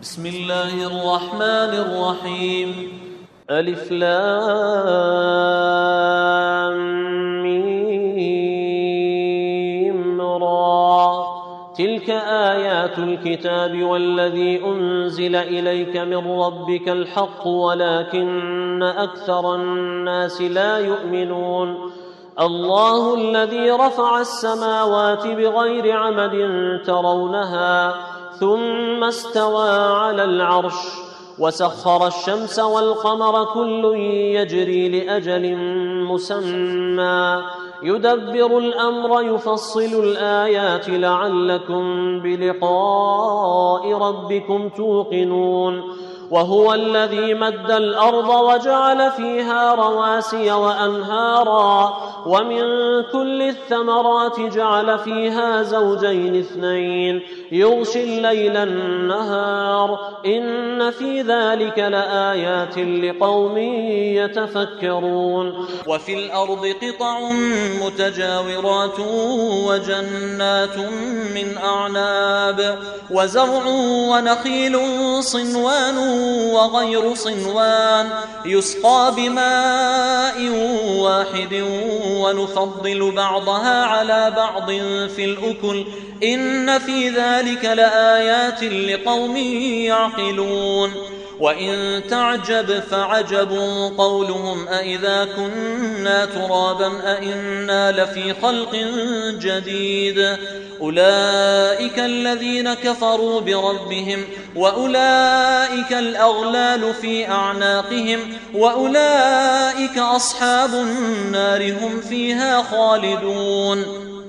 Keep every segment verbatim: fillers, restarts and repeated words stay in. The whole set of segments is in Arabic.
بسم الله الرحمن الرحيم. ألف لام ميم را. تلك آيات الكتاب والذي أنزل إليك من ربك الحق ولكن أكثر الناس لا يؤمنون. الله الذي رفع السماوات بغير عمد ترونها ثم استوى على العرش وسخر الشمس والقمر كل يجري لأجل مسمى يدبر الأمر يفصل الآيات لعلكم بلقاء ربكم توقنون. وهو الذي مد الأرض وجعل فيها رواسي وأنهارا ومن كل الثمرات جعل فيها زوجين اثنين يغشي الليل النهار إن في ذلك لآيات لقوم يتفكرون. وفي الأرض قطع متجاورات وجنات من أعناب وزرع ونخيل صنوان وغير صنوان يسقى بماء واحد ونفضل بعضها على بعض في الأكل إن في ذلك لآيات لقوم يعقلون. وإن تعجب فعجب قولهم أإذا كنا ترابا أإنا لفي خلق جديد أولئك الذين كفروا بربهم وأولئك الأغلال في أعناقهم وأولئك أصحاب النار هم فيها خالدون.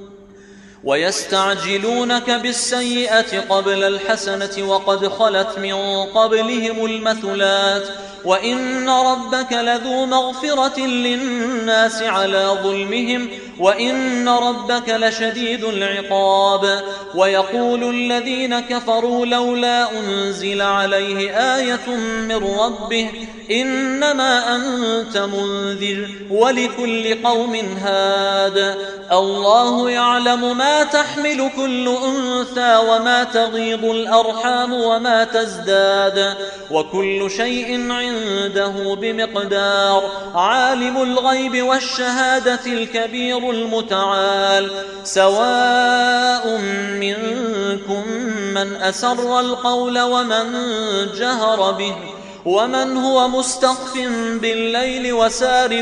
ويستعجلونك بالسيئة قبل الحسنة وقد خلت من قبلهم المثلات وإن ربك لذو مغفرة للناس على ظلمهم وإن ربك لشديد العقاب. ويقول الذين كفروا لولا أنزل عليه آية من ربه إنما أنت منذر ولكل قوم هاد الله يعلم ما تحمل كل أنثى وما تغيض الأرحام وما تزداد وكل شيء عنده بمقدار. عالم الغيب والشهادة الكبير المتعال سواء منكم من أسر القول ومن جهر به ومن هو مستخف بالليل وسارب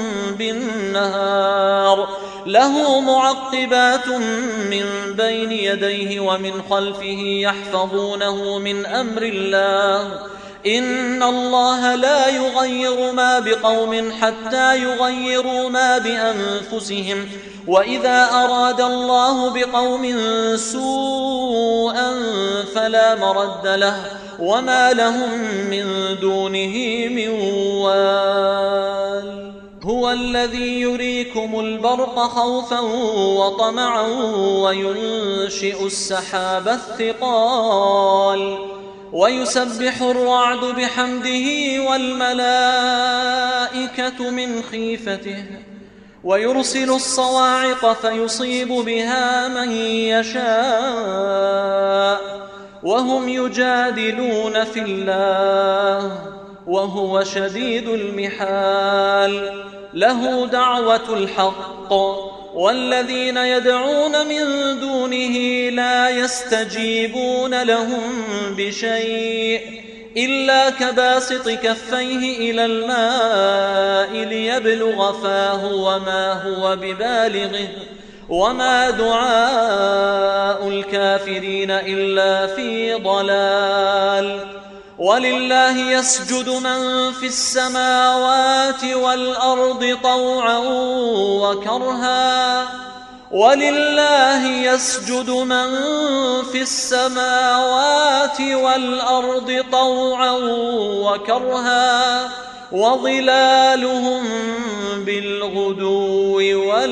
بالنهار له معقبات من بين يديه ومن خلفه يحفظونه من أمر الله إن الله لا يغير ما بقوم حتى يغيروا ما بأنفسهم وإذا أراد الله بقوم سوءا فلا مرد له وما لهم من دونه من وال. هو الذي يريكم البرق خوفا وطمعا وينشئ السحاب الثقال ويسبح الرعد بحمده والملائكة من خيفته ويرسل الصواعق فيصيب بها من يشاء وهم يجادلون في الله وهو شديد المحال. له دعوة الحق والذين يدعون من دونه لا يستجيبون لهم بشيء إلا كباسط كفيه إلى الماء ليبلغ فاه وما هو ببالغه وما دعاء الكافرين إلا في ضلال. ولله يسجد من في السماوات والأرض طوعا وكرها ولله يسجد من في السماوات والأرض طوعا وكرها وظلالهم بالغدو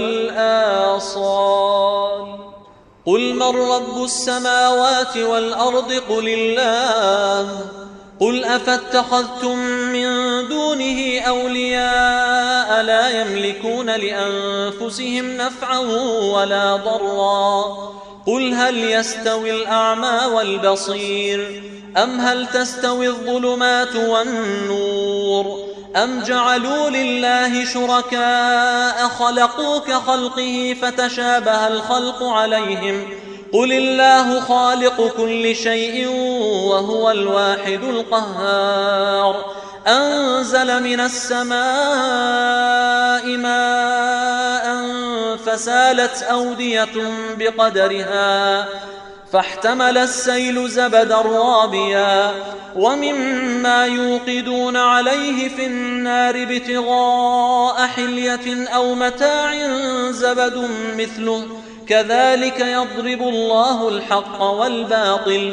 والآصال. قل من رب السماوات والأرض قل الله قل أفاتخذتم من دونه أولياء لا يملكون لأنفسهم نفعا ولا ضرا قل هل يستوي الأعمى والبصير أم هل تستوي الظلمات والنور أم جعلوا لله شركاء خلقوا كخلقه فتشابه الخلق عليهم قل الله خالق كل شيء وهو الواحد القهار أنزل من السماء ماء فسالت أودية بقدرها فاحتمل السيل زبدا رابيا ومما يوقدون عليه في النار ابتغاء حلية أو متاع زبد مثله كذلك يضرب الله الحق والباطل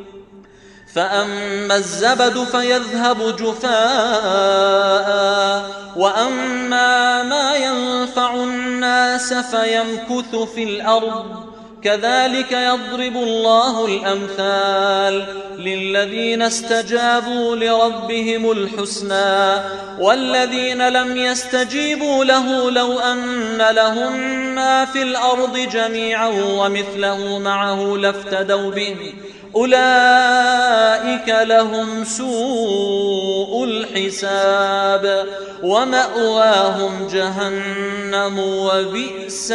فأما الزبد فيذهب جفاء وأما ما ينفع الناس فيمكث في الأرض كذلك يضرب الله الأمثال للذين استجابوا لربهم الحسنى والذين لم يستجيبوا له لو أن لهم ما في الأرض جميعا ومثله معه لافتدوا به أولئك لهم سوء الحساب ومأواهم جهنم وبئس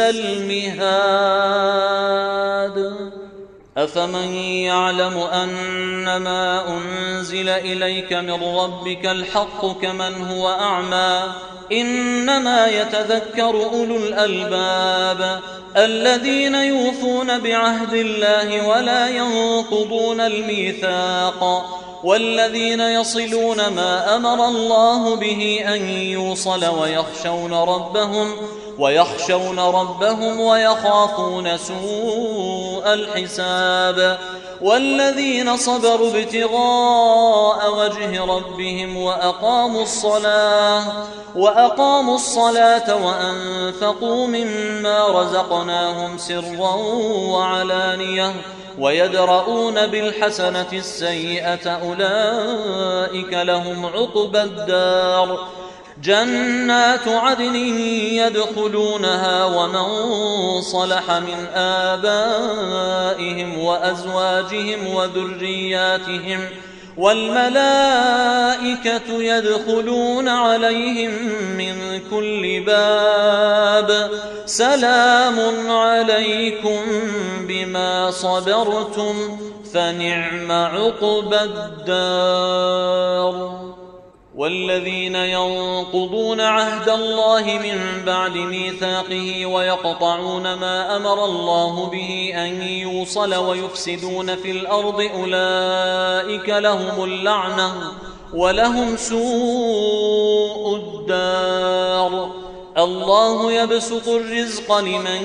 المهاد أفمن يعلم أنما أنزل إليك من ربك الحق كمن هو أعمى إنما يتذكر أولو الألباب الذين يوفون بعهد الله ولا ينقضون الميثاق والذين يصلون ما أمر الله به أن يوصل ويخشون ربهم ويخشون ربهم ويخافون سوء الحساب والذين صبروا ابتغاء وجه ربهم وأقاموا الصلاة وأقاموا الصلاة وأنفقوا مما رزقناهم سرا وعلانية ويدرؤون بالحسنة السيئة أولئك لهم عقبى الدار جنات عدن يدخلونها ومن صلح من آبائهم وأزواجهم وذرياتهم والملائكة يدخلون عليهم من كل باب سلام عليكم بما صبرتم فنعم عقبى الدار والذين ينقضون عهد الله من بعد ميثاقه ويقطعون ما أمر الله به أن يوصل ويفسدون في الأرض أولئك لهم اللعنة ولهم سوء الدار الله يبسط الرزق لمن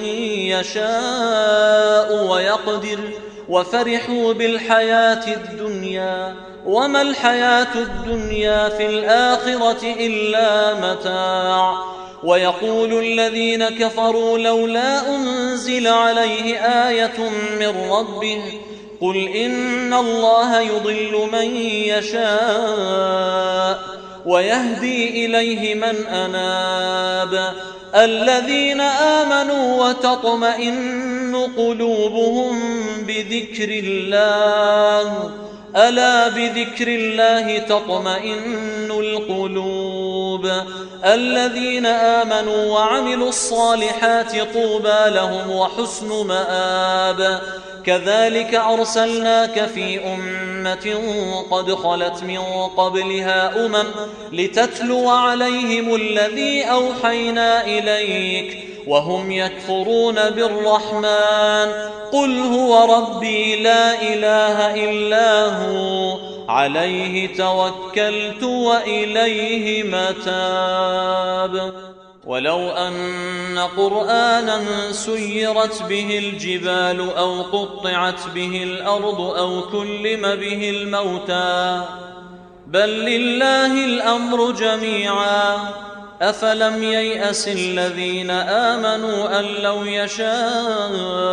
يشاء ويقدر وفرحوا بالحياة الدنيا وما الحياة الدنيا في الآخرة إلا متاع ويقول الذين كفروا لولا أنزل عليه آية من ربه قل إن الله يضل من يشاء ويهدي إليه من أناب الذين آمنوا وتطمئن قلوبهم بذكر الله ألا بذكر الله تطمئن القلوب الذين آمنوا وعملوا الصالحات طوبى لهم وحسن مآب كذلك أرسلناك في أمة قد خلت من قبلها أمم لتتلو عليهم الذي أوحينا إليك وهم يكفرون بالرحمن قل هو ربي لا إله إلا هو عليه توكلت وإليه متاب ولو أن قرآنا سيرت به الجبال أو قطعت به الأرض أو كلم به الموتى بل لله الأمر جميعا أفلم ييأس الذين آمنوا أن لو يشاء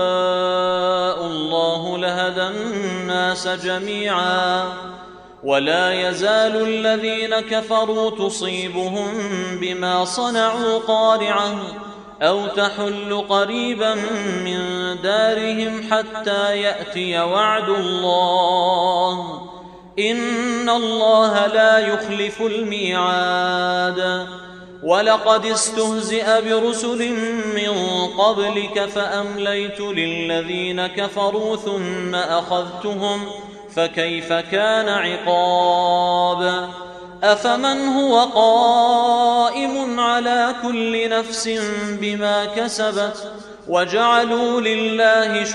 الله لهدى الناس جميعا ولا يزال الذين كفروا تصيبهم بما صنعوا قارعة أو تحل قريبا من دارهم حتى يأتي وعد الله إن الله لا يخلف الميعاد ولقد استهزئ برسل من قبلك فأمليت للذين كفروا ثم أخذتهم فكيف كان عقاب أفمن هو قائم على كل نفس بما كسبت وجعلوا لله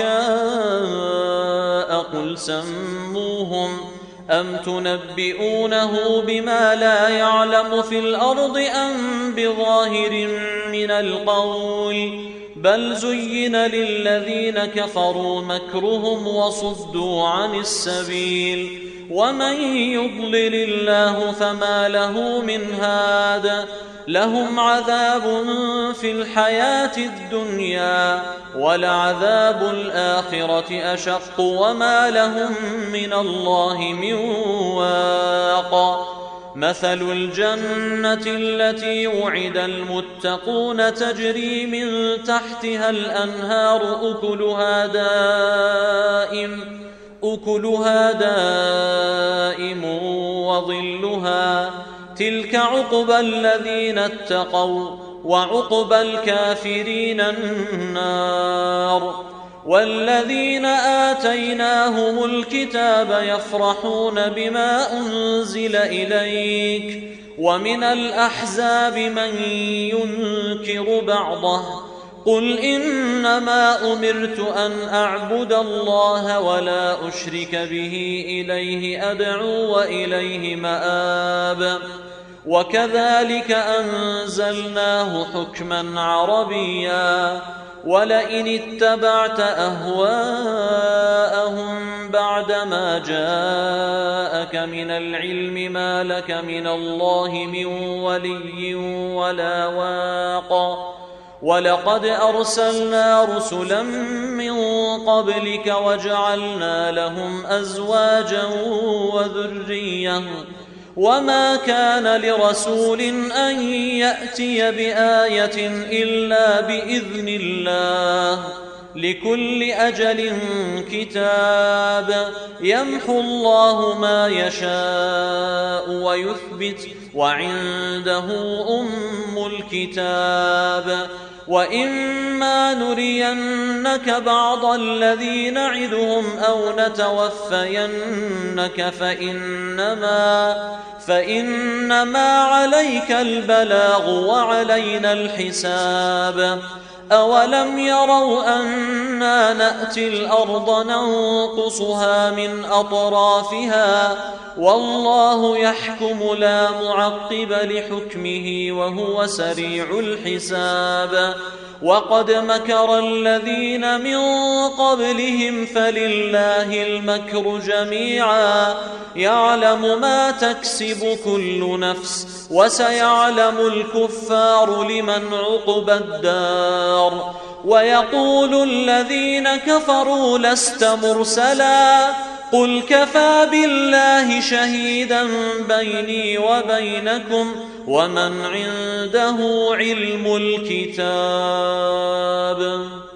شركاء قل سموهم أم تنبئونه بما لا يعلم في الأرض أم بظاهر من القول بل زين للذين كفروا مكرهم وصدوا عن السبيل ومن يضلل الله فما له من هاد لهم عذاب في الحياة الدنيا ولعذاب الآخرة أشق وما لهم من الله من واق مثل الجنة التي وعد المتقون تجري من تحتها الأنهار أكلها دائم أكلها دائم وظلها تلك عقبى الذين اتقوا وعقبى الكافرين النار والذين آتيناهم الكتاب يفرحون بما أنزل إليك ومن الأحزاب من ينكر بعضه قل إنما أمرت أن أعبد الله ولا أشرك به إليه أدعو وإليه مآب وكذلك أنزلناه حكما عربيا ولئن اتبعت أهواءهم بعدما جاءك من العلم ما لك من الله من ولي ولا واق ولقد أرسلنا رسلا من قبلك وجعلنا لهم أزواجا وذرية وما كان لرسول أن يأتي بآية إلا بإذن الله لكل أجل كتاب يمحو الله ما يشاء ويثبت وعنده أم الكتاب وإما نرينك بعض الذي نعدهم أو نتوفينك فإنما فإنما عليك البلاغ وعلينا الحساب أولم يروا أنا نأتي الأرض ننقصها من أطرافها والله يحكم لا معقب لحكمه وهو سريع الحساب وقد مكر الذين من قبلهم فلله المكر جميعا يعلم ما تكسب كل نفس وسيعلم الكفار لمن عقبى الدار ويقول الذين كفروا لست مرسلا قل كفى بالله شهيدا بيني وبينكم ومن عنده علم الكتاب